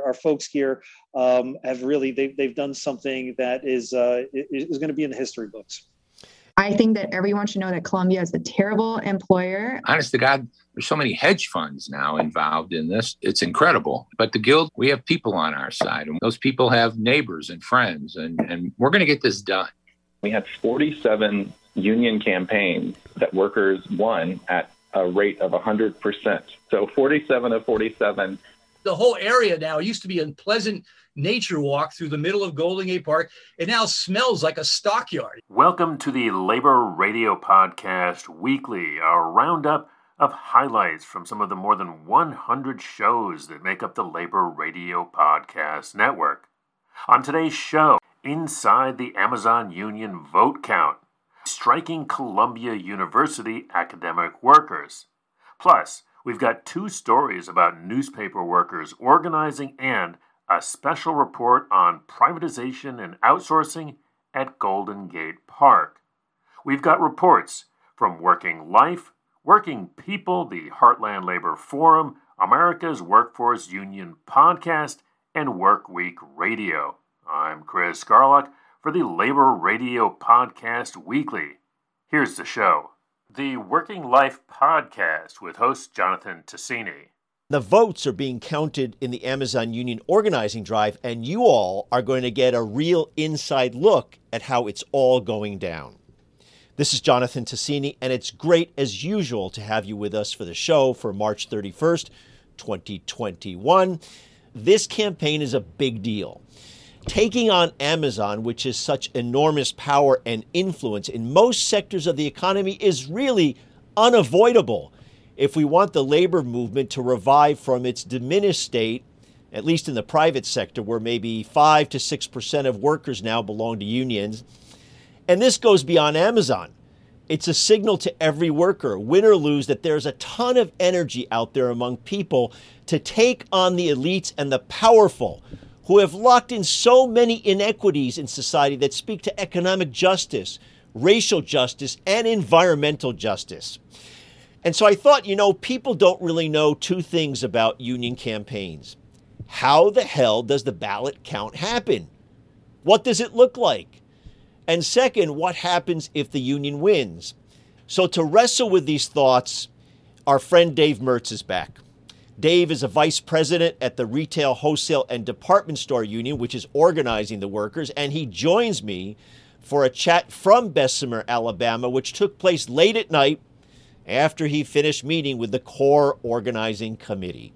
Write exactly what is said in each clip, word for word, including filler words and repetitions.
our folks here um, have really, they've, they've done something that is, uh, is going to be in the history books. I think that everyone should know that Columbia is a terrible employer. Honest to God, there's so many hedge funds now involved in this. It's incredible. But the Guild, we have people on our side, and those people have neighbors and friends, and, and we're going to get this done. We had forty-seven union campaigns that workers won at a rate of one hundred percent. So forty-seven of forty-seven. The whole area now used to be a pleasant nature walk through the middle of Golden Gate Park. It now smells like a stockyard. Welcome to the Labor Radio Podcast Weekly, our roundup of highlights from some of the more than one hundred shows that make up the Labor Radio Podcast Network. On today's show, inside the Amazon Union vote count, striking Columbia University academic workers. Plus, we've got two stories about newspaper workers organizing and a special report on privatization and outsourcing at Golden Gate Park. We've got reports from Working Life, Working People, the Heartland Labor Forum, America's Workforce Union Podcast, and Work Week Radio. I'm Chris Scarlock for the Labor Radio Podcast Weekly. Here's the show. The Working Life Podcast with host Jonathan Tassini. The votes are being counted in the Amazon Union organizing drive, and you all are going to get a real inside look at how it's all going down. This is Jonathan Tassini, and it's great, as usual, to have you with us for the show for March thirty-first, twenty twenty-one. This campaign is a big deal. Taking on Amazon, which is such enormous power and influence in most sectors of the economy, is really unavoidable if we want the labor movement to revive from its diminished state, at least in the private sector, where maybe five to six percent of workers now belong to unions. And this goes beyond Amazon. It's a signal to every worker, win or lose, that there's a ton of energy out there among people to take on the elites and the powerful who have locked in so many inequities in society that speak to economic justice, racial justice, and environmental justice. And so I thought, you know, people don't really know two things about union campaigns. How the hell does the ballot count happen? What does it look like? And second, what happens if the union wins? So to wrestle with these thoughts, our friend Dave Mertz is back. Dave is a vice president at the Retail, Wholesale, and Department Store Union, which is organizing the workers, and he joins me for a chat from Bessemer, Alabama, which took place late at night after he finished meeting with the core organizing committee.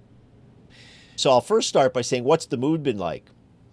So I'll first start by saying, what's the mood been like?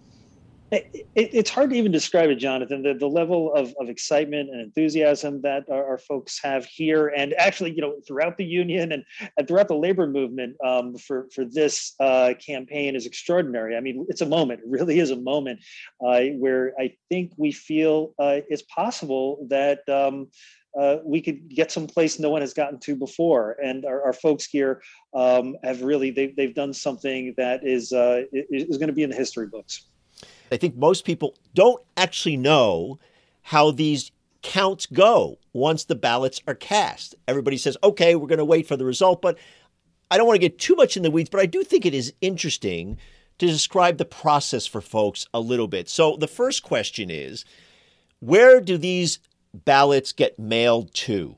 It, it, it's hard to even describe it, Jonathan, the, the level of, of excitement and enthusiasm that our, our folks have here, and actually, you know, throughout the union and, and throughout the labor movement um, for, for this uh, campaign is extraordinary. I mean, it's a moment, it really is a moment uh, where I think we feel uh, it's possible that um, Uh, we could get someplace no one has gotten to before. And our, our folks here um, have really, they've, they've done something that is, uh, is going to be in the history books. I think most people don't actually know how these counts go once the ballots are cast. Everybody says, okay, we're going to wait for the result. But I don't want to get too much in the weeds, but I do think it is interesting to describe the process for folks a little bit. So the first question is, where do these ballots get mailed to?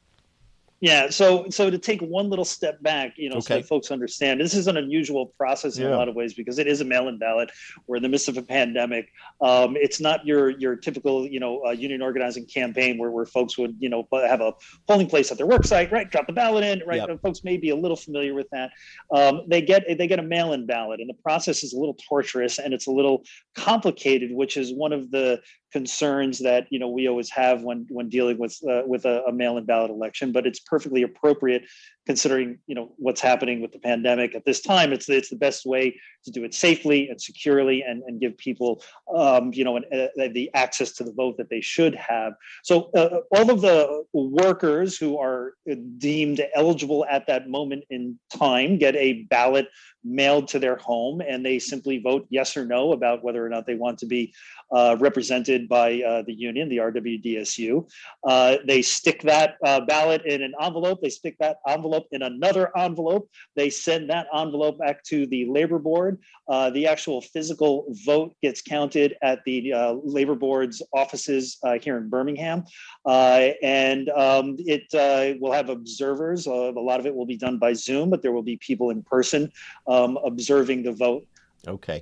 Yeah, so so to take one little step back, you know, okay. so that folks understand, this is an unusual process in yeah. a lot of ways because it is a mail-in ballot. We're in the midst of a pandemic. Um, it's not your your typical, you know, uh, union organizing campaign where, where folks would, you know, have a polling place at their work site, right? Drop the ballot in, right? Yep. Folks may be a little familiar with that. Um, they get they get a mail-in ballot, and the process is a little torturous and it's a little complicated, which is one of the concerns that, you know, we always have when when dealing with uh, with a, a mail-in ballot election, but it's perfectly appropriate considering, you know, what's happening with the pandemic at this time. It's it's the best way to do it safely and securely and, and give people, um, you know, an, uh, the access to the vote that they should have. So uh, all of the workers who are deemed eligible at that moment in time get a ballot mailed to their home, and they simply vote yes or no about whether or not they want to be uh, represented by uh, the union, the R W D S U. Uh, they stick that uh, ballot in an envelope. They stick that envelope envelope in another envelope. They send that envelope back to the labor board. Uh, the actual physical vote gets counted at the uh, labor board's offices uh, here in Birmingham. Uh, and um, it uh, will have observers. Uh, a lot of it will be done by Zoom, but there will be people in person um, observing the vote. Okay.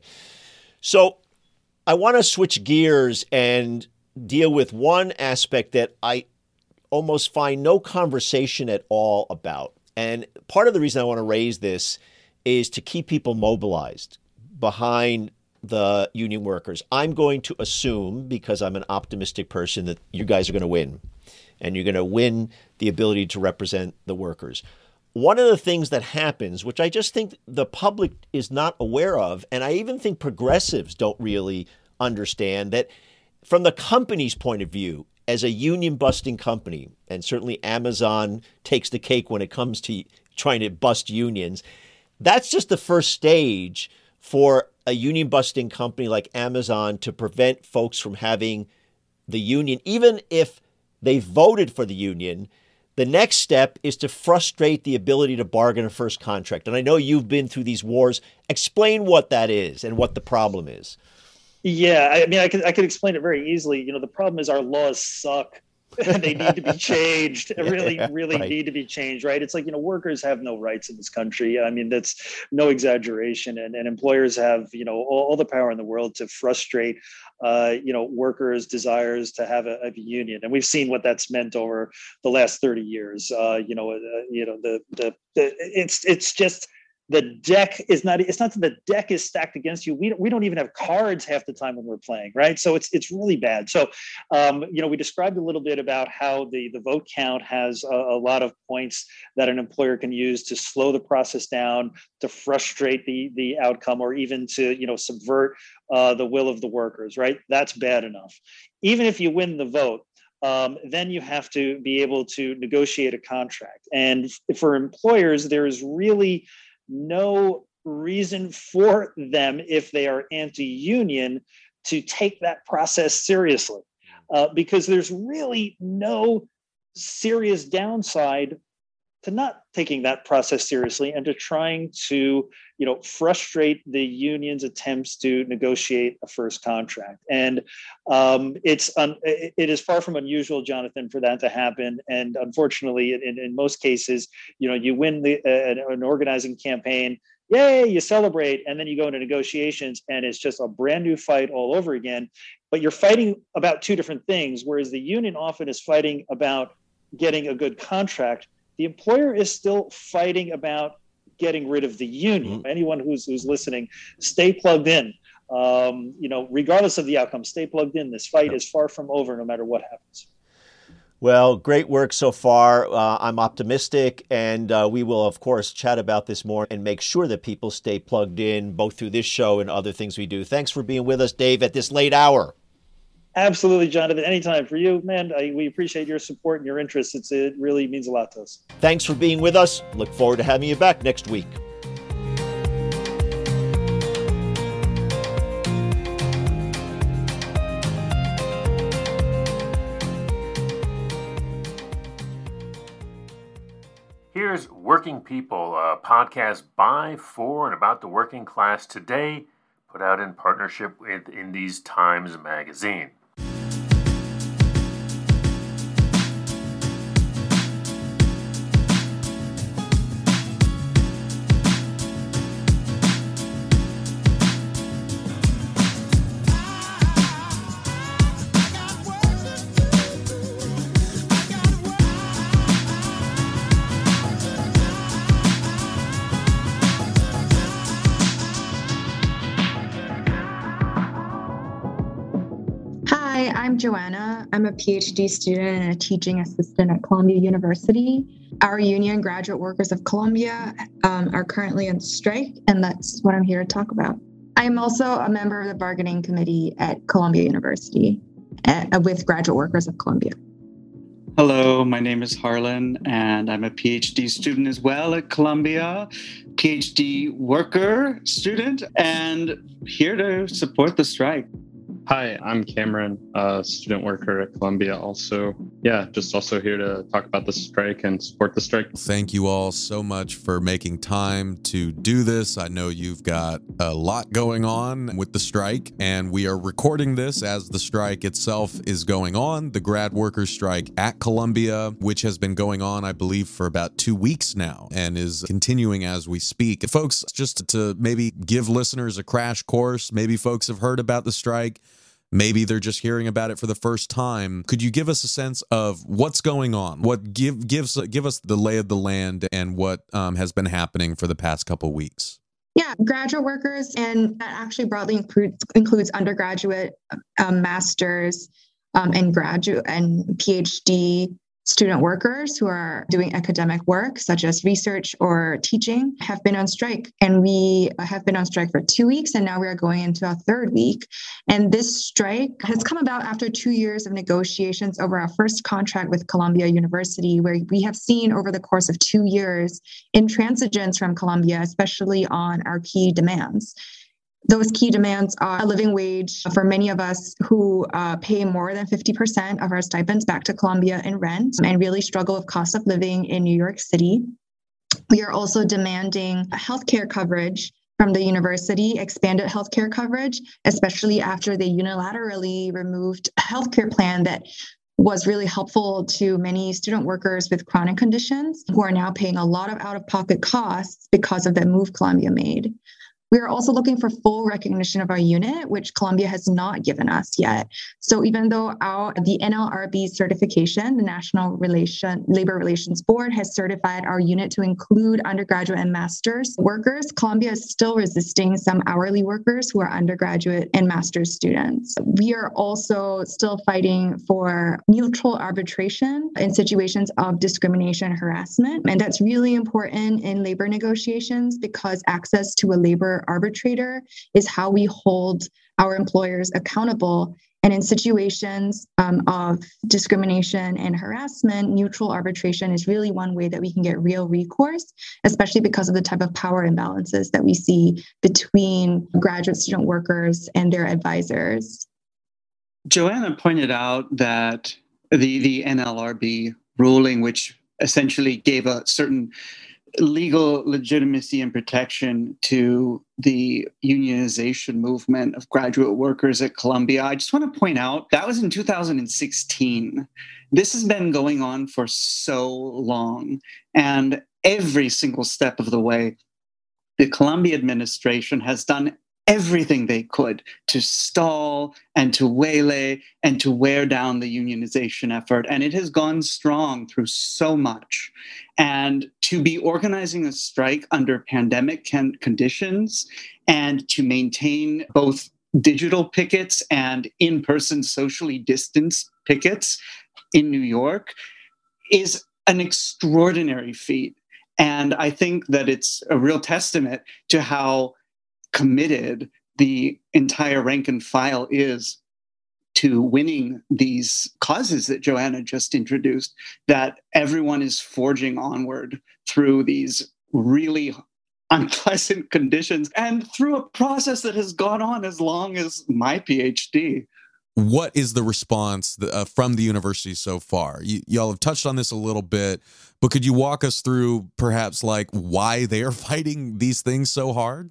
So I want to switch gears and deal with one aspect that I almost find no conversation at all about. And part of the reason I want to raise this is to keep people mobilized behind the union workers. I'm going to assume, because I'm an optimistic person, that you guys are going to win, and you're going to win the ability to represent the workers. One of the things that happens, which I just think the public is not aware of, and I even think progressives don't really understand, that from the company's point of view, as a union-busting company, and certainly Amazon takes the cake when it comes to trying to bust unions, that's just the first stage for a union-busting company like Amazon to prevent folks from having the union, even if they voted for the union. The next step is to frustrate the ability to bargain a first contract. And I know you've been through these wars. Explain what that is and what the problem is. Yeah, I mean, I could I could explain it very easily. You know, the problem is our laws suck. They need to be changed. Yeah, really, really right. need to be changed, right? It's like, you know, workers have no rights in this country. I mean, that's no exaggeration. And, and employers have, you know, all, all the power in the world to frustrate, uh, you know, workers' desires to have a, a union. And we've seen what that's meant over the last thirty years. Uh, you know, uh, you know, the, the the it's it's just. The deck is not, it's not that the deck is stacked against you. We don't, we don't even have cards half the time when we're playing, right? So it's it's really bad. So, um, you know, we described a little bit about how the, the vote count has a, a lot of points that an employer can use to slow the process down, to frustrate the, the outcome, or even to, you know, subvert uh, the will of the workers, right? That's bad enough. Even if you win the vote, Um, then you have to be able to negotiate a contract. And for employers, there is really no reason for them, if they are anti-union, to take that process seriously, uh, because there's really no serious downside to not taking that process seriously and to trying to, you know, frustrate the union's attempts to negotiate a first contract. And um, it's un- it is far from unusual, Jonathan, for that to happen. And unfortunately, in, in most cases, you know, you win the uh, an organizing campaign, yay, you celebrate, and then you go into negotiations, and it's just a brand new fight all over again. But you're fighting about two different things, whereas the union often is fighting about getting a good contract. The employer is still fighting about getting rid of the union. Mm-hmm. Anyone who's who's listening, stay plugged in. Um, you know, regardless of the outcome, stay plugged in. This fight is far from over, no matter what happens. Well, great work so far. Uh, I'm optimistic, and uh, we will, of course, chat about this more and make sure that people stay plugged in, both through this show and other things we do. Thanks for being with us, Dave, at this late hour. Absolutely, Jonathan. Anytime for you, man. I, we appreciate your support and your interest. It's, it really means a lot to us. Thanks for being with us. Look forward to having you back next week. Here's Working People, a podcast by, for, and about the working class today, put out in partnership with Indies Times Magazine. Hi, I'm Joanna. I'm a PhD student and a teaching assistant at Columbia University. Our union, Graduate Workers of Columbia, um, are currently on strike, and that's what I'm here to talk about. I am also a member of the bargaining committee at Columbia University uh, with Graduate Workers of Columbia. Hello, my name is Harlan, and I'm a PhD student as well at Columbia, PhD worker student, and here to support the strike. Hi, I'm Cameron, a student worker at Columbia also. Yeah, just also here to talk about the strike and support the strike. Thank you all so much for making time to do this. I know you've got a lot going on with the strike, and we are recording this as the strike itself is going on, the grad workers strike at Columbia, which has been going on, I believe, for about two weeks now and is continuing as we speak. Folks, just to maybe give listeners a crash course, maybe folks have heard about the strike. Maybe they're just hearing about it for the first time. Could you give us a sense of what's going on? What give gives give us the lay of the land and what um, has been happening for the past couple weeks? Yeah, graduate workers, and that actually broadly includes includes undergraduate, um, masters, um, and graduate and PhD student workers who are doing academic work, such as research or teaching, have been on strike. And we have been on strike for two weeks, and now we are going into our third week. And this strike has come about after two years of negotiations over our first contract with Columbia University, where we have seen over the course of two years intransigence from Columbia, especially on our key demands. Those key demands are a living wage for many of us who uh, pay more than fifty percent of our stipends back to Columbia in rent and really struggle with cost of living in New York City. We are also demanding healthcare coverage from the university, expanded healthcare coverage, especially after they unilaterally removed a healthcare plan that was really helpful to many student workers with chronic conditions who are now paying a lot of out-of-pocket costs because of that move Columbia made. We are also looking for full recognition of our unit, which Columbia has not given us yet. So even though our the N L R B certification, the National Relation, Labor Relations Board, has certified our unit to include undergraduate and master's workers, Columbia is still resisting some hourly workers who are undergraduate and master's students. We are also still fighting for mutual arbitration in situations of discrimination and harassment. And that's really important in labor negotiations because access to a labor arbitrator is how we hold our employers accountable. And in situations um, of discrimination and harassment, neutral arbitration is really one way that we can get real recourse, especially because of the type of power imbalances that we see between graduate student workers and their advisors. Joanna pointed out that the, the N L R B ruling, which essentially gave a certain legal legitimacy and protection to the unionization movement of graduate workers at Columbia. I just want to point out that was in two thousand sixteen. This has been going on for so long. And every single step of the way, the Columbia administration has done everything they could to stall and to waylay and to wear down the unionization effort. And it has gone strong through so much. And to be organizing a strike under pandemic can- conditions and to maintain both digital pickets and in-person socially distanced pickets in New York is an extraordinary feat. And I think that it's a real testament to how committed the entire rank and file is to winning these causes that Joanna just introduced, that everyone is forging onward through these really unpleasant conditions and through a process that has gone on as long as my PhD. What is the response uh, from the university so far? You, y'all have touched on this a little bit, but could you walk us through perhaps like why they are fighting these things so hard?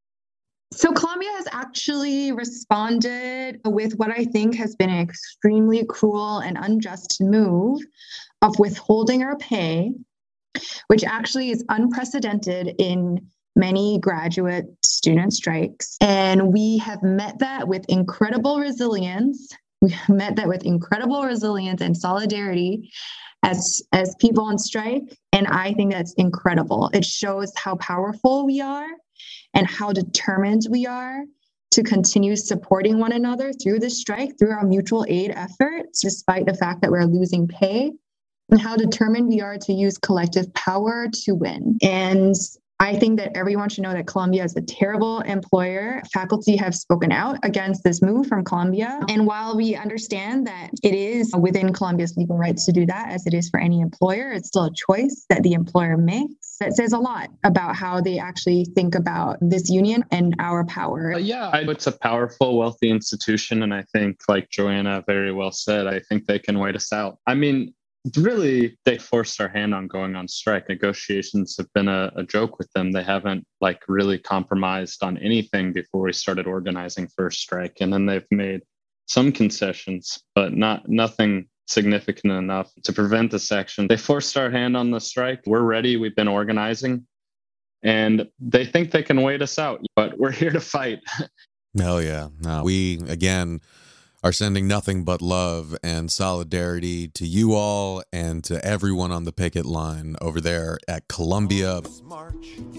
So Columbia has actually responded with what I think has been an extremely cruel and unjust move of withholding our pay, which actually is unprecedented in many graduate student strikes. And we have met that with incredible resilience. We have met that with incredible resilience and solidarity as, as people on strike. And I think that's incredible. It shows how powerful we are and how determined we are to continue supporting one another through this strike, through our mutual aid efforts, despite the fact that we're losing pay, and how determined we are to use collective power to win. And I think that everyone should know that Columbia is a terrible employer. Faculty have spoken out against this move from Columbia. And while we understand that it is within Columbia's legal rights to do that, as it is for any employer, it's still a choice that the employer makes. That says a lot about how they actually think about this union and our power. Uh, yeah, I, it's a powerful, wealthy institution. And I think, like Joanna very well said, I think they can wait us out. I mean, really, they forced our hand on going on strike. Negotiations have been a, a joke with them. They haven't like really compromised on anything before we started organizing for a strike. And then they've made some concessions, but not nothing significant enough to prevent this action. They forced our hand on the strike. We're ready. We've been organizing. And they think they can wait us out, but we're here to fight. Hell yeah. No, we, again, are sending nothing but love and solidarity to you all and to everyone on the picket line over there at Columbia. March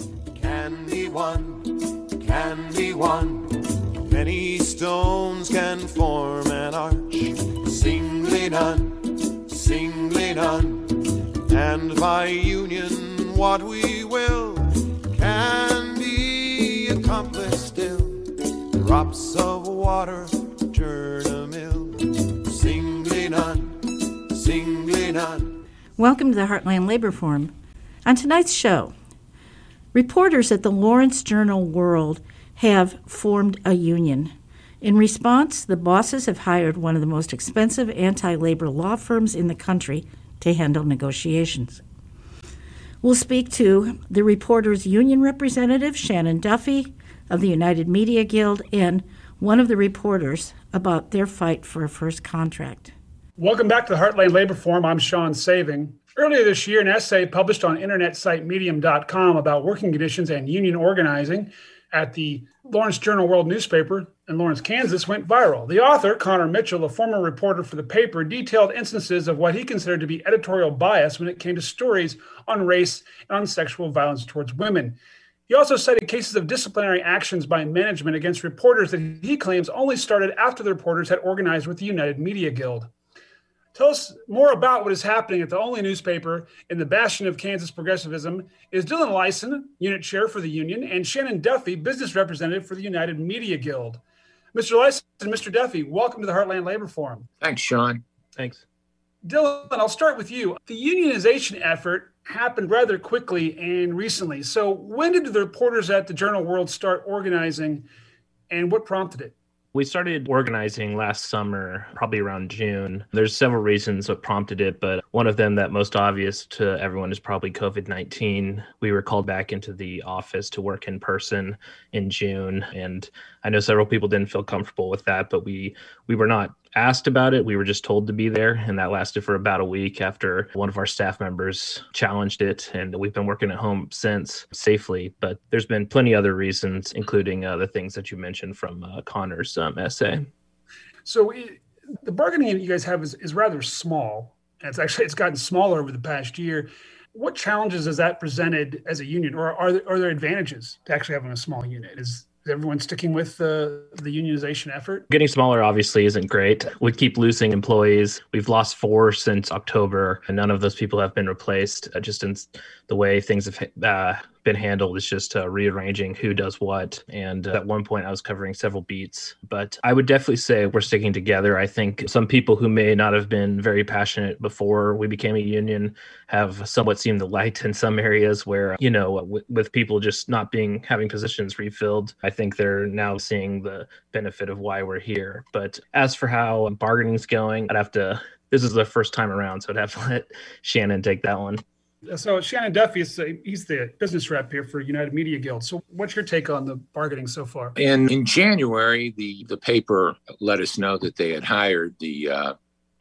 can be won, can be won. Many stones can form an arch, singly none, singly none. And by union, what we will can be accomplished still. Drops of water turn a mill, singly none, singly none. Welcome to the Heartland Labor Forum. On tonight's show, reporters at the Lawrence Journal World have formed a union. In response, the bosses have hired one of the most expensive anti-labor law firms in the country to handle negotiations. We'll speak to the reporters' union representative, Shannon Duffy, of the United Media Guild, and one of the reporters about their fight for a first contract. Welcome back to the Heartland Labor Forum. I'm Sean Saving. Earlier this year, an essay published on internet site medium dot com about working conditions and union organizing at the Lawrence Journal World newspaper in Lawrence, Kansas, went viral. The author, Connor Mitchell, a former reporter for the paper, detailed instances of what he considered to be editorial bias when it came to stories on race and on sexual violence towards women. He also cited cases of disciplinary actions by management against reporters that he claims only started after the reporters had organized with the United Media Guild. Tell us more about what is happening at the only newspaper in the bastion of Kansas progressivism is Dylan Lyson, unit chair for the union, and Shannon Duffy, business representative for the United Media Guild. Mister Lyson and Mister Duffy, welcome to the Heartland Labor Forum. Thanks, Sean. Thanks. Dylan, I'll start with you. The unionization effort happened rather quickly and recently. So when did the reporters at the Journal World start organizing, and what prompted it? We started organizing last summer, probably around June. There's several reasons what prompted it, but one of them that most obvious to everyone is probably covid nineteen. We were called back into the office to work in person in June, and I know several people didn't feel comfortable with that, but we we were not asked about it. We were just told to be there, and that lasted for about a week after one of our staff members challenged it, and we've been working at home since safely. But there's been plenty other reasons, including uh, the things that you mentioned from uh, Connor's um, essay. So it, the bargaining unit you guys have is, is rather small. And it's actually it's gotten smaller over the past year. What challenges has that presented as a union, or are there, are there advantages to actually having a small unit? Is Is everyone sticking with the, the unionization effort? Getting smaller obviously isn't great. We keep losing employees. We've lost four since October, and none of those people have been replaced. Uh, just in the way things have uh, been handled is just uh, rearranging who does what. And uh, at one point I was covering several beats, but I would definitely say we're sticking together. I think some people who may not have been very passionate before we became a union have somewhat seen the light in some areas where, you know, w- with people just not being, having positions refilled, I think they're now seeing the benefit of why we're here. But as for how bargaining's going, I'd have to, this is the first time around, so I'd have to let Shannon take that one. So Shannon Duffy, is he's the business rep here for United Media Guild. So what's your take on the bargaining so far? In in January, the, the paper let us know that they had hired the uh,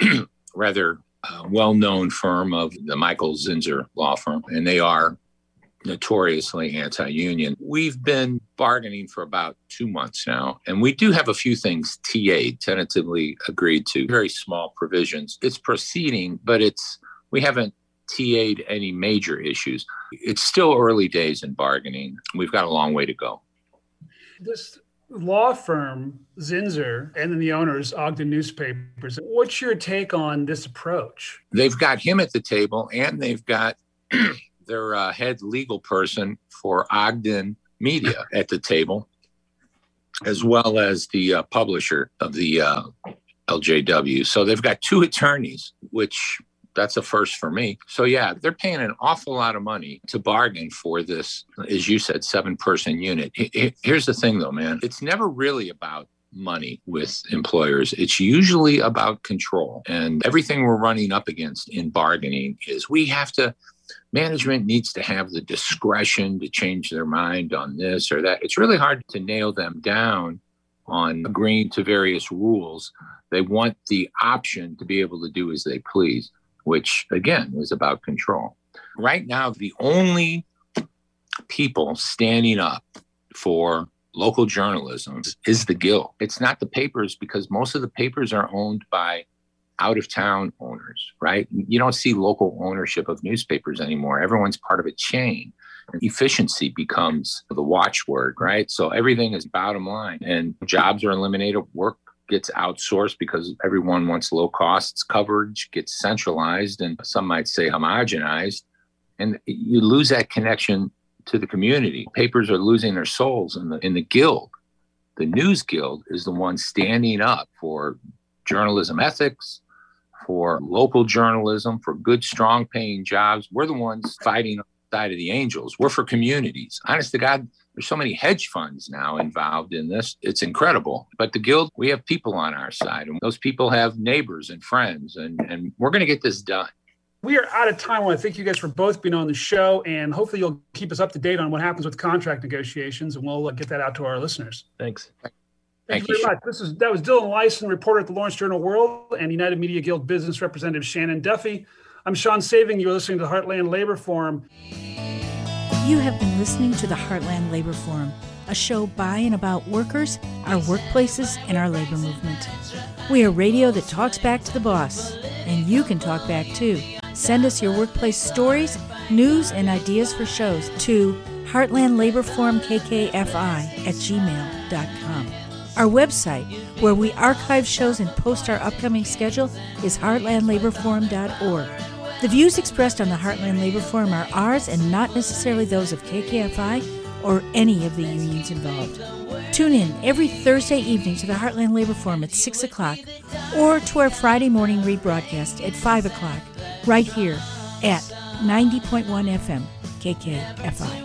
rather uh, well-known firm of the Michael Zinser law firm, and they are notoriously anti-union. We've been bargaining for about two months now, and we do have a few things T A'd, tentatively agreed to, very small provisions. It's proceeding, but it's we haven't T A'd any major issues. It's still early days in bargaining. We've got a long way to go. This law firm, Zinser, and then the owners, Ogden Newspapers, what's your take on this approach? They've got him at the table, and they've got the their uh, head legal person for Ogden Media at the table, as well as the uh, publisher of the uh, L J W. So they've got two attorneys, which that's a first for me. So yeah, they're paying an awful lot of money to bargain for this, as you said, seven-person unit. Here's the thing, though, man. It's never really about money with employers. It's usually about control. And everything we're running up against in bargaining is we have to, management needs to have the discretion to change their mind on this or that. It's really hard to nail them down on agreeing to various rules. They want the option to be able to do as they please, which again is about control. Right now, the only people standing up for local journalism is the Guild. It's not the papers, because most of the papers are owned by out-of-town owners, right? You don't see local ownership of newspapers anymore. Everyone's part of a chain. And efficiency becomes the watchword, right? So everything is bottom line, and jobs are eliminated. Work gets outsourced because everyone wants low costs. Coverage gets centralized, and some might say homogenized, and you lose that connection to the community. Papers are losing their souls, and the in the Guild, the News Guild, is the one standing up for journalism ethics, for local journalism, for good, strong paying jobs. We're the ones fighting on the side of the angels. We're for communities. Honest to God, there's so many hedge funds now involved in this. It's incredible. But the Guild, we have people on our side, and those people have neighbors and friends, and, and we're going to get this done. We are out of time. I want to thank you guys for both being on the show, and hopefully you'll keep us up to date on what happens with contract negotiations, and we'll get that out to our listeners. Thanks. Thank, thank you you very much. This is that was Dylan Lyson, reporter at the Lawrence Journal World, and United Media Guild Business Representative Shannon Duffy. I'm Sean Saving. You're listening to the Heartland Labor Forum. You have been listening to the Heartland Labor Forum, a show by and about workers, our workplaces, and our labor movement. We are radio that talks back to the boss, and you can talk back too. Send us your workplace stories, news, and ideas for shows to heartland labor forum k k f i at gmail dot com. Our website, where we archive shows and post our upcoming schedule, is heartland labor forum dot org. The views expressed on the Heartland Labor Forum are ours and not necessarily those of K K F I or any of the unions involved. Tune in every Thursday evening to the Heartland Labor Forum at six o'clock or to our Friday morning rebroadcast at five o'clock right here at ninety point one F M K K F I.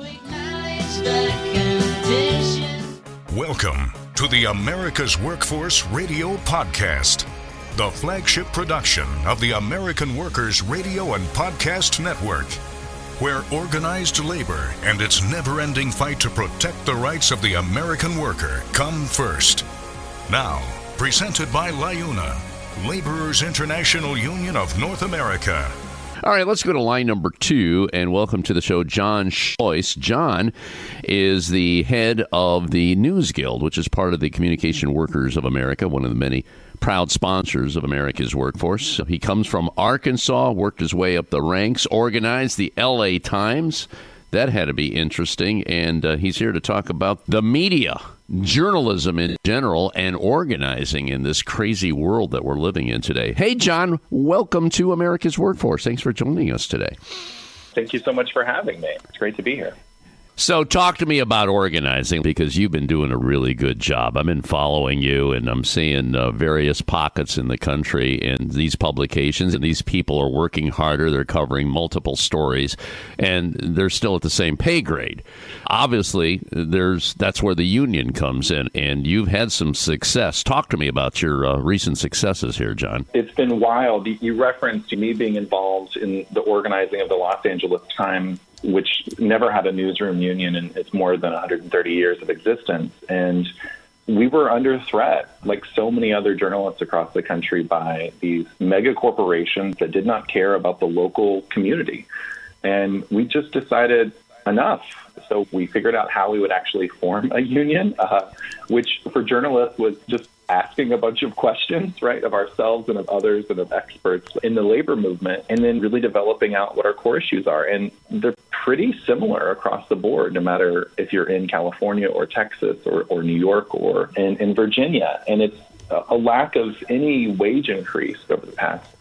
Welcome to the America's Workforce Radio Podcast, the flagship production of the American Workers Radio and Podcast Network, where organized labor and its never-ending fight to protect the rights of the American worker come first. Now, presented by LIUNA, Laborers International Union of North America. All right, let's go to line number two and welcome to the show John Schlois. John is the head of the News Guild, which is part of the Communication Workers of America, one of the many proud sponsors of America's Workforce. He comes from Arkansas, worked his way up the ranks, organized the L A Times. That had to be interesting, and uh, he's here to talk about the media, journalism in general, and organizing in this crazy world that we're living in today. Hey, John, welcome to America's Workforce. Thanks for joining us today. Thank you so much for having me. It's great to be here. So talk to me about organizing, because you've been doing a really good job. I've been following you, and I'm seeing uh, various pockets in the country and these publications, and these people are working harder. They're covering multiple stories, and they're still at the same pay grade. Obviously, there's that's where the union comes in, and you've had some success. Talk to me about your uh, recent successes here, John. It's been wild. You referenced me being involved in the organizing of the Los Angeles Times, which never had a newsroom union in its more than one hundred thirty years of existence. And we were under threat, like so many other journalists across the country, by these mega corporations that did not care about the local community. And we just decided enough. So we figured out how we would actually form a union, uh, which for journalists was just asking a bunch of questions, right, of ourselves and of others and of experts in the labor movement, and then really developing out what our core issues are. And they're pretty similar across the board, no matter if you're in California or Texas or, or New York or in, in Virginia. And it's a lack of any wage increase over the past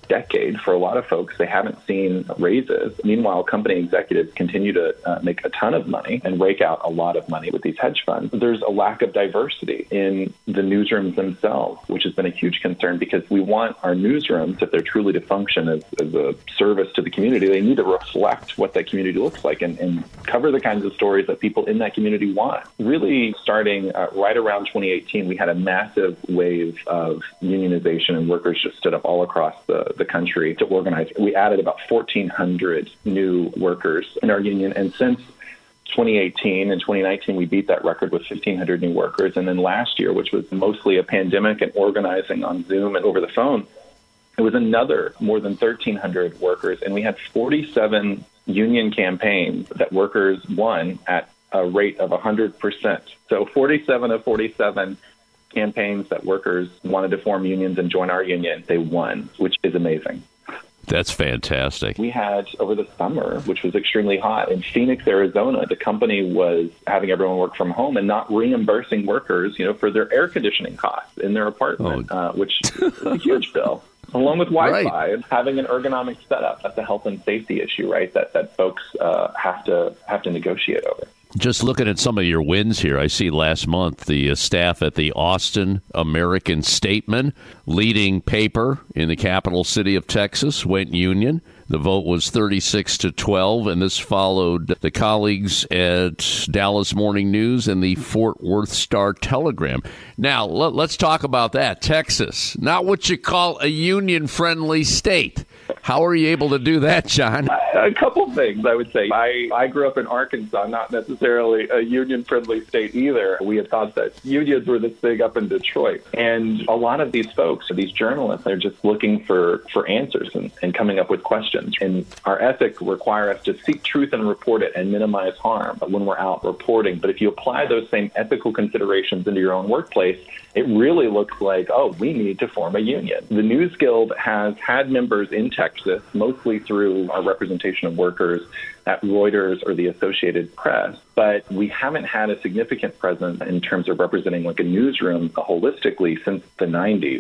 decade, for a lot of folks, they haven't seen raises. Meanwhile, company executives continue to uh, make a ton of money and rake out a lot of money with these hedge funds. There's a lack of diversity in the newsrooms themselves, which has been a huge concern, because we want our newsrooms, if they're truly to function as, as a service to the community, they need to reflect what that community looks like and, and cover the kinds of stories that people in that community want. Really, starting uh, right around twenty eighteen, we had a massive wave of unionization, and workers just stood up all across the, the country to organize. We added about fourteen hundred new workers in our union, and since twenty eighteen and twenty nineteen, we beat that record with fifteen hundred new workers. And then last year, which was mostly a pandemic and organizing on Zoom and over the phone, it was another more than thirteen hundred workers, and we had forty-seven union campaigns that workers won at a rate of one hundred percent. So forty-seven of forty-seven campaigns that workers wanted to form unions and join our union, they won, which is amazing. That's fantastic. We had, over the summer, which was extremely hot, in Phoenix, Arizona, the company was having everyone work from home and not reimbursing workers, you know, for their air conditioning costs in their apartment, oh. uh, which is a huge bill. Along with Wi-Fi, right. Having an ergonomic setup, that's a health and safety issue, right, that, that folks uh, have to have to negotiate over. Just looking at some of your wins here, I see last month the uh, staff at the Austin American Statesman, leading paper in the capital city of Texas, went union. The vote was thirty-six to twelve, and this followed the colleagues at Dallas Morning News and the Fort Worth Star-Telegram. Now, let, let's talk about that. Texas, not what you call a union-friendly state. How are you able to do that, John? A couple things, I would say. I, I grew up in Arkansas, not necessarily a union-friendly state either. We had thought that unions were this big up in Detroit. And a lot of these folks, these journalists, they're just looking for, for answers and, and coming up with questions. And our ethics require us to seek truth and report it and minimize harm when we're out reporting. But if you apply those same ethical considerations into your own workplace, it really looks like, oh, we need to form a union. The News Guild has had members in Texas, mostly through our representation of workers at Reuters or the Associated Press, but we haven't had a significant presence in terms of representing like a newsroom holistically since the nineties.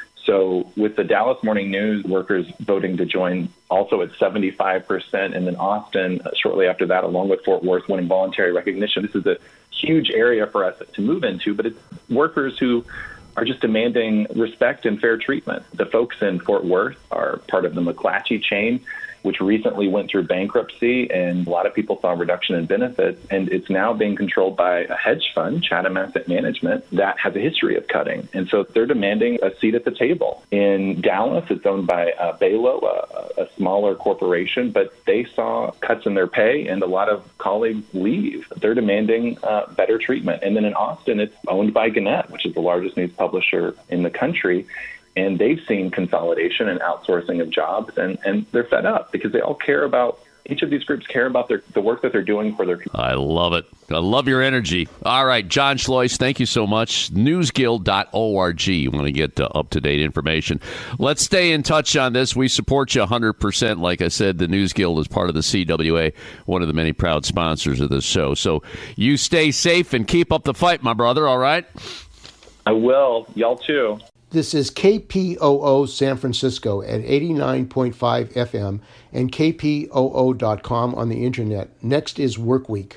So with the Dallas Morning News workers voting to join also at seventy-five percent, and then Austin shortly after that, along with Fort Worth, winning voluntary recognition, this is a huge area for us to move into, but it's workers who are just demanding respect and fair treatment. The folks in Fort Worth are part of the McClatchy chain, which recently went through bankruptcy, and a lot of people saw a reduction in benefits, and it's now being controlled by a hedge fund, Chatham Asset Management, that has a history of cutting. And so they're demanding a seat at the table. In Dallas, it's owned by uh, Balo, a, a smaller corporation, but they saw cuts in their pay, and a lot of colleagues leave. They're demanding uh, better treatment. And then in Austin, it's owned by Gannett, which is the largest news publisher in the country. And they've seen consolidation and outsourcing of jobs, and, and they're fed up because they all care about, each of these groups care about their, the work that they're doing for their community. I love it. I love your energy. All right, John Schlois, thank you so much. news guild dot org. You want to get uh, up-to-date information. Let's stay in touch on this. We support you one hundred percent. Like I said, the News Guild is part of the C W A, one of the many proud sponsors of this show. So you stay safe and keep up the fight, my brother, all right? I will. Y'all too. This is K P O O San Francisco at eighty-nine point five F M and K P O O dot com on the internet. Next is Work Week.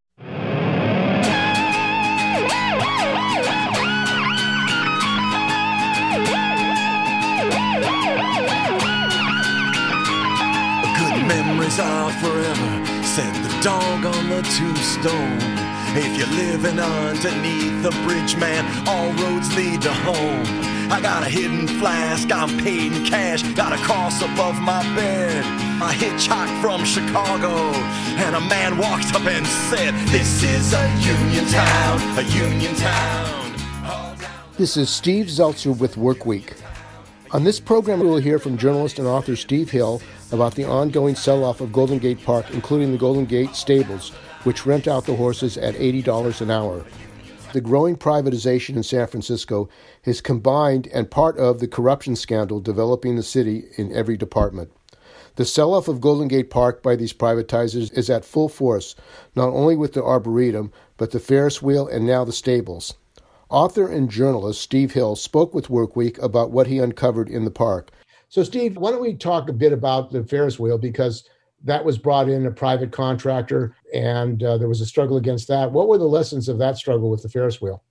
Good memories are forever, said the dog on the tombstone. If you're living underneath the bridge, man, all roads lead to home. I got a hidden flask, I'm paid in cash, got a cross above my bed. I hitchhiked from Chicago, and a man walked up and said, this is a union town, a union town. This is Steve Zeltzer with Work Week. On this program, we will hear from journalist and author Steve Hill about the ongoing sell-off of Golden Gate Park, including the Golden Gate Stables, which rent out the horses at eighty dollars an hour. The growing privatization in San Francisco is combined and part of the corruption scandal developing the city in every department. The sell-off of Golden Gate Park by these privatizers is at full force, not only with the Arboretum, but the Ferris wheel and now the stables. Author and journalist Steve Hill spoke with Workweek about what he uncovered in the park. So, Steve, why don't we talk a bit about the Ferris wheel, because that was brought in a private contractor, and uh, there was a struggle against that. What were the lessons of that struggle with the Ferris wheel?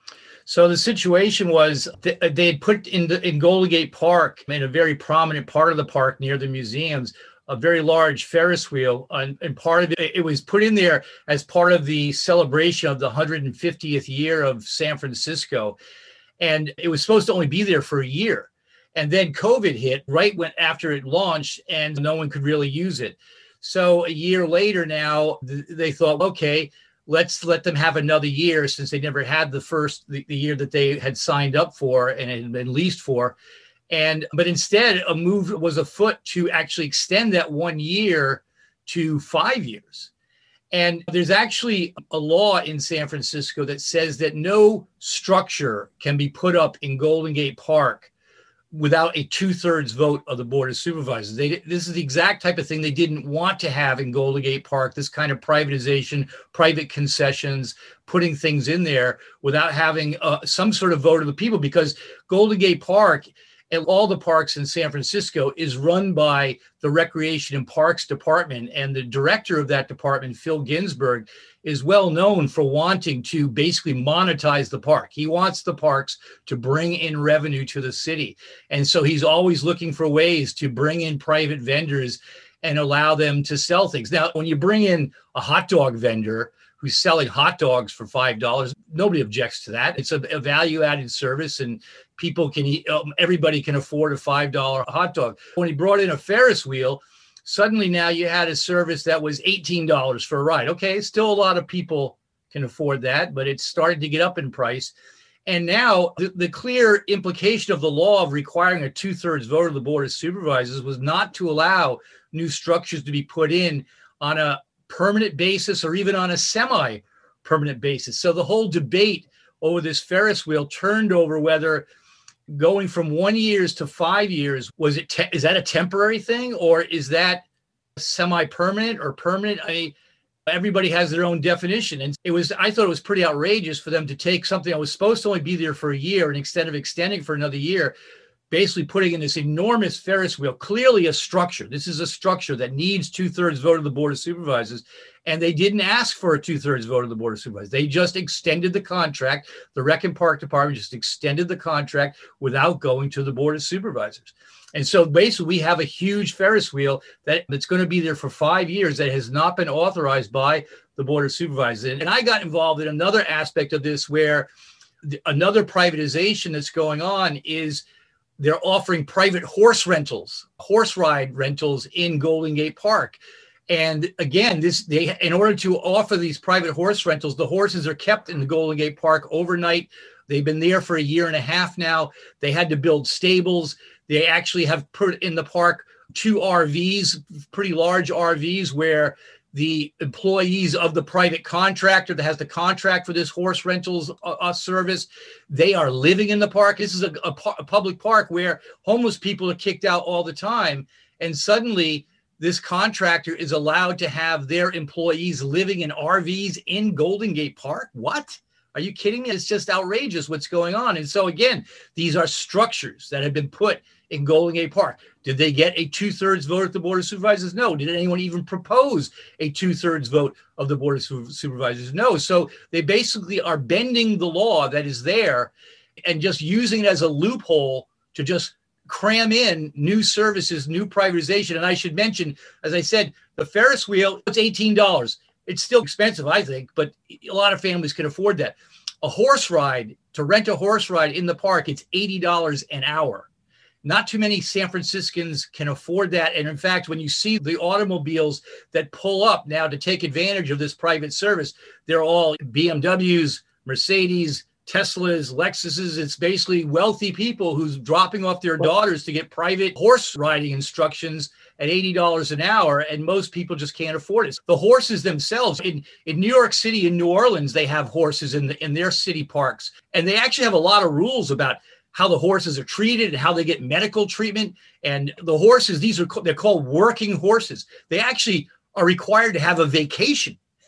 So the situation was th- they had put in the, in Golden Gate Park, in a very prominent part of the park near the museums, a very large Ferris wheel, and, and part of it, it was put in there as part of the celebration of the one hundred fiftieth year of San Francisco, and it was supposed to only be there for a year. And then COVID hit right when after it launched, and no one could really use it. So a year later now, th- they thought, okay, let's let them have another year, since they never had the first, the, the year that they had signed up for and had been leased for. And, but instead a move was afoot to actually extend that one year to five years. And there's actually a law in San Francisco that says that no structure can be put up in Golden Gate Park without a two-thirds vote of the Board of Supervisors. They, this is the exact type of thing they didn't want to have in Golden Gate Park, this kind of privatization, private concessions, putting things in there without having uh, some sort of vote of the people, because Golden Gate Park and all the parks in San Francisco is run by the Recreation and Parks Department. And the director of that department, Phil Ginsburg, is well known for wanting to basically monetize the park. He wants the parks to bring in revenue to the city. And so he's always looking for ways to bring in private vendors and allow them to sell things. Now, when you bring in a hot dog vendor who's selling hot dogs for five dollars, nobody objects to that. It's a, a value-added service, and people can eat, um, everybody can afford a five dollar hot dog. When he brought in a Ferris wheel, suddenly now you had a service that was eighteen dollars for a ride. Okay, still a lot of people can afford that, but it's started to get up in price. And now the, the clear implication of the law of requiring a two-thirds vote of the Board of Supervisors was not to allow new structures to be put in on a permanent basis or even on a semi-permanent basis. So the whole debate over this Ferris wheel turned over whether going from one years to five years, was it, te- is that a temporary thing, or is that semi-permanent or permanent? I mean, everybody has their own definition. And it was, I thought it was pretty outrageous for them to take something that was supposed to only be there for a year, and instead of extending for another year, basically putting in this enormous Ferris wheel, clearly a structure. This is a structure that needs two-thirds vote of the Board of Supervisors. And they didn't ask for a two-thirds vote of the Board of Supervisors. They just extended the contract. The Rec and Park Department just extended the contract without going to the Board of Supervisors. And so basically we have a huge Ferris wheel that, that's going to be there for five years that has not been authorized by the Board of Supervisors. And, and I got involved in another aspect of this where the, another privatization that's going on is they're offering private horse rentals, horse ride rentals in Golden Gate Park. And again, this they in order to offer these private horse rentals, the horses are kept in the Golden Gate Park overnight. They've been there for a year and a half now. They had to build stables. They actually have put in the park two R Vs, pretty large R Vs, where the employees of the private contractor that has the contract for this horse rentals uh, service, they are living in the park. This is a, a, a public park where homeless people are kicked out all the time. And suddenly this contractor is allowed to have their employees living in R Vs in Golden Gate Park. What? Are you kidding me? It's just outrageous what's going on. And so again, these are structures that have been put in Golden Gate Park. Did they get a two-thirds vote at the Board of Supervisors? No. Did anyone even propose a two-thirds vote of the Board of Supervisors? No. So they basically are bending the law that is there and just using it as a loophole to just cram in new services, new privatization. And I should mention, as I said, the Ferris wheel, it's eighteen dollars. It's still expensive, I think, but a lot of families can afford that. A horse ride, to rent a horse ride in the park, it's eighty dollars an hour. Not too many San Franciscans can afford that. And in fact, when you see the automobiles that pull up now to take advantage of this private service, they're all B M Ws, Mercedes, Teslas, Lexuses. It's basically wealthy people who's dropping off their daughters to get private horse riding instructions at eighty dollars an hour. And most people just can't afford it. The horses themselves in, in New York City and New Orleans, they have horses in the, in their city parks. And they actually have a lot of rules about how the horses are treated and how they get medical treatment. And the horses, these are, they're called working horses. They actually are required to have a vacation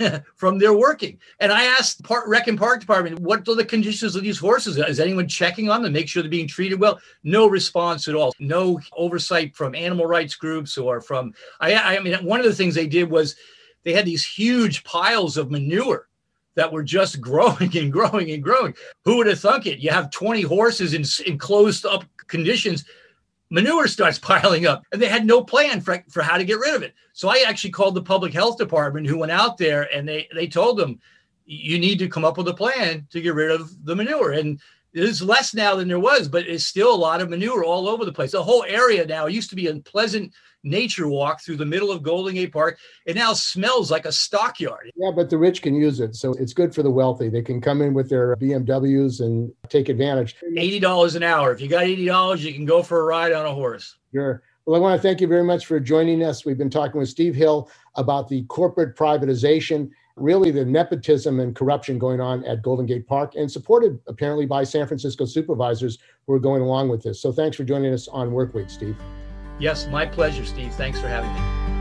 from their working. And I asked Park, Rec and Park Department, what are the conditions of these horses? Is anyone checking on them, make sure they're being treated well? No response at all. No oversight from animal rights groups or from, I, I mean, one of the things they did was they had these huge piles of manure that were just growing and growing and growing. Who would have thunk it? You have twenty horses in, in closed up conditions, manure starts piling up, and they had no plan for, for how to get rid of it. So I actually called the public health department, who went out there, and they, they told them, you need to come up with a plan to get rid of the manure. And there's less now than there was, but it's still a lot of manure all over the place. The whole area now used to be a pleasant nature walk through the middle of Golden Gate Park. It now smells like a stockyard. Yeah, but the rich can use it. So it's good for the wealthy. They can come in with their B M Ws and take advantage. eighty dollars an hour. If you got eighty dollars, you can go for a ride on a horse. Sure. Well, I want to thank you very much for joining us. We've been talking with Steve Hill about the corporate privatization, really the nepotism and corruption going on at Golden Gate Park, and supported apparently by San Francisco supervisors who are going along with this. So thanks for joining us on Workweek, Steve. Yes, my pleasure, Steve. Thanks for having me.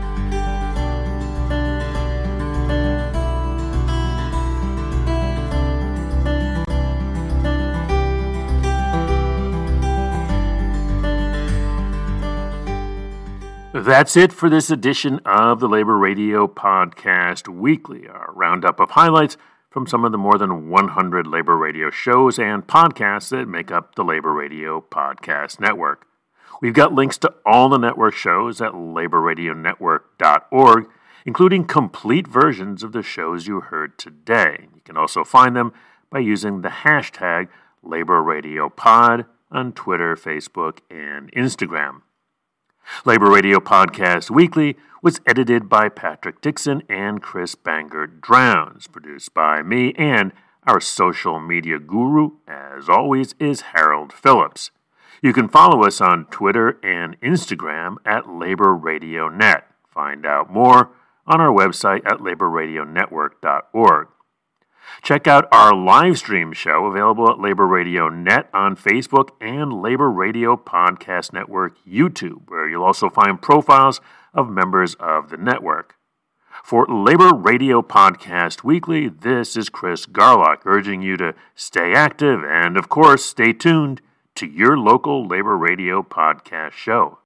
That's it for this edition of the Labor Radio Podcast Weekly, our roundup of highlights from some of the more than one hundred labor radio shows and podcasts that make up the Labor Radio Podcast Network. We've got links to all the network shows at labor radio network dot org, including complete versions of the shows you heard today. You can also find them by using the hashtag LaborRadioPod on Twitter, Facebook, and Instagram. Labor Radio Podcast Weekly was edited by Patrick Dixon and Chris Bangert Drowns, produced by me, and our social media guru, as always, is Harold Phillips. You can follow us on Twitter and Instagram at Labor Radio Net. Find out more on our website at labor radio network dot org. Check out our live stream show available at Labor Radio Net on Facebook and Labor Radio Podcast Network YouTube, where you'll also find profiles of members of the network. For Labor Radio Podcast Weekly, this is Chris Garlock urging you to stay active and, of course, stay tuned to your local Labor Radio Podcast show.